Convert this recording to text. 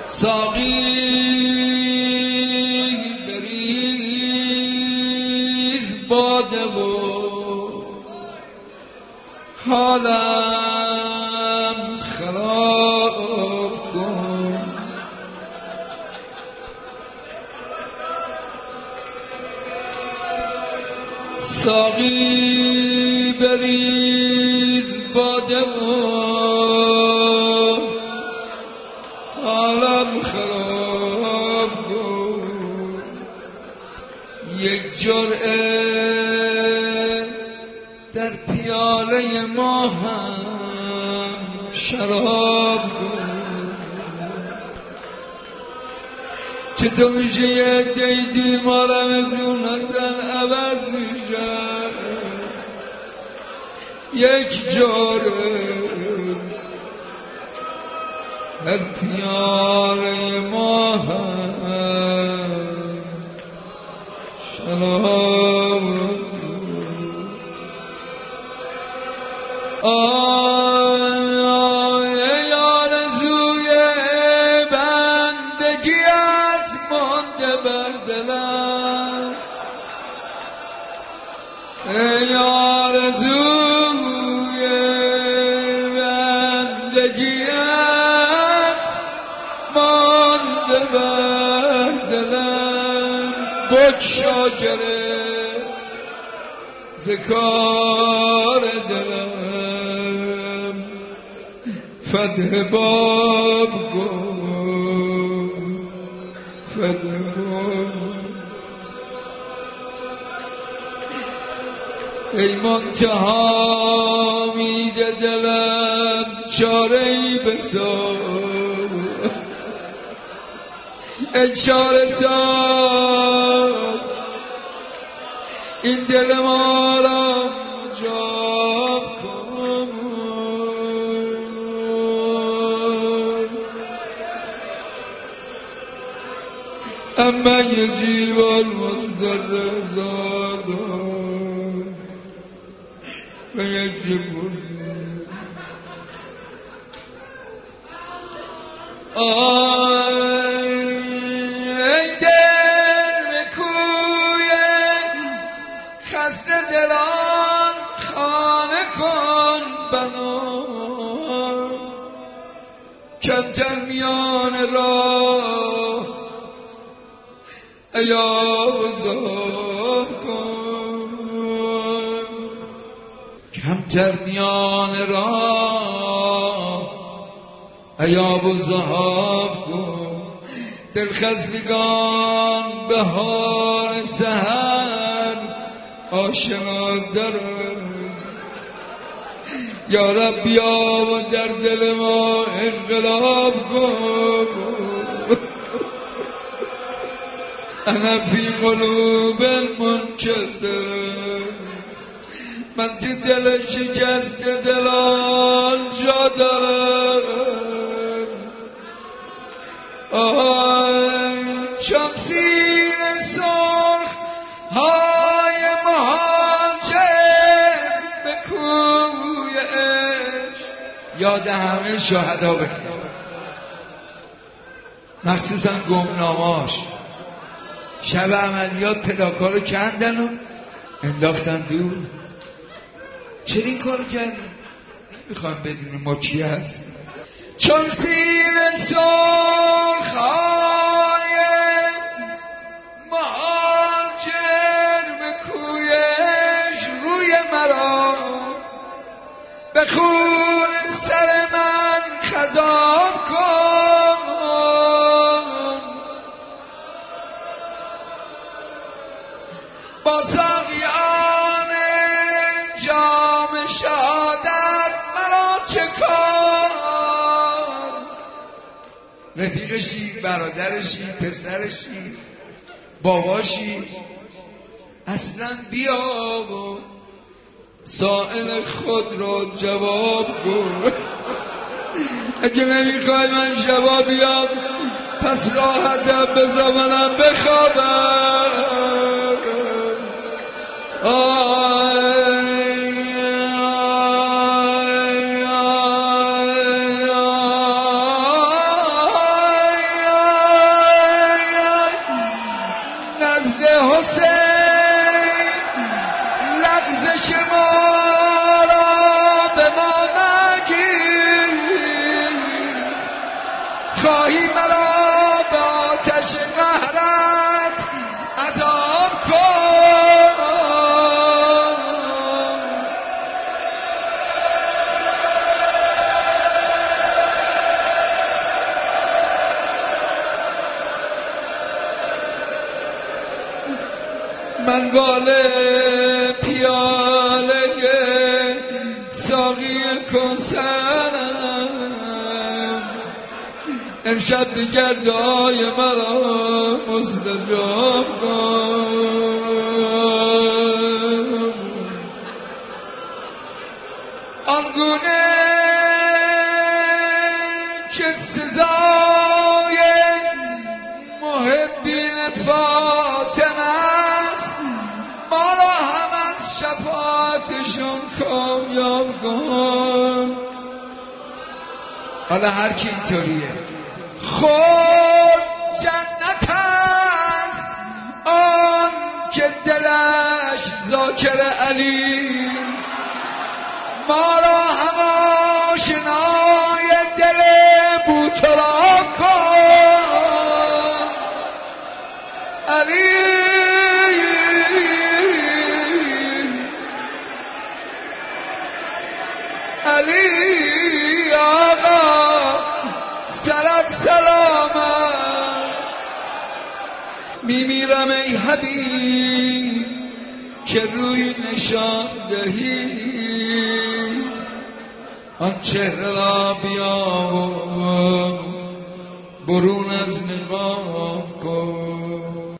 ساقی بریز باده و حالم خراب کن. ساقی بریز باده و حالم خراب کن. یک جرعه در پیاله ما هم شراب کن. چطور میشه یه دیدی ما رمزون اصلا عوض میشه؟ یک جرعه در پیاله ما هم شراب ای آرزوی بندگیت مانده بر دلم. ای آرزوی بندگیت مانده بر دلم. بگشا گره ز کار دلم. فتح باب کن، فتح باب. ای منتها میده دلم چاره‌ای بساز. ای چاره ساز این دل ما را مجاب کن. اما یجیب المضطر دادان و یجیب ای دل به کوی خسته دلان خانه کن بنا. کمتر میان راه ایاب زاب کن. کمتر میان راه ایاب و ذهاب کن. دلخستگان بهار سحر آشنا دارد. یا رب بیا و در دل ما انقلاب کن. انا فی قلوب المنکسر. من تو دل شکست دلان جا دارم. چون سینه سرخ های مهاجر به کوی عشق. یاد همه شهدا بخیر، مخصوصا گمناماش. شب عملیات پلاکا رو کندن و انداختن دور. چرا این کارو کردن؟ نمیخوام بدونیم ما کی هست. چون سینه سرخ های مهاجر به کویش روی مرا به خون سر من خضاب کن. با ساقیان جام شهادت مرا چه کار؟ رفیقشی، برادرشی، پسرشی، باباشی، اصلا بیا و سائل خود را جواب کن. اگه نمیخوای من جوابیم پس راحتم بذار منم بخوابم. خواهی مرا به آتش قهرت عذاب کن. من باله پیاله ساقی کوثرم، امشب دیگر دعای مرا مستجاب کن. آنگونه که سزای محبین فاطمه است، ما را هم از شفاعتشون کامیاب کن. حالا هر کی اینطوریه خود جنت است آن که دلش ذاکر علی، ما را هم آشنای دل بوتراب کن. علی علی آقا سرت سلامت، میمیرم ای حبیب که روی نشان دهی، آن چهره را بیا و برون از نقاب کن.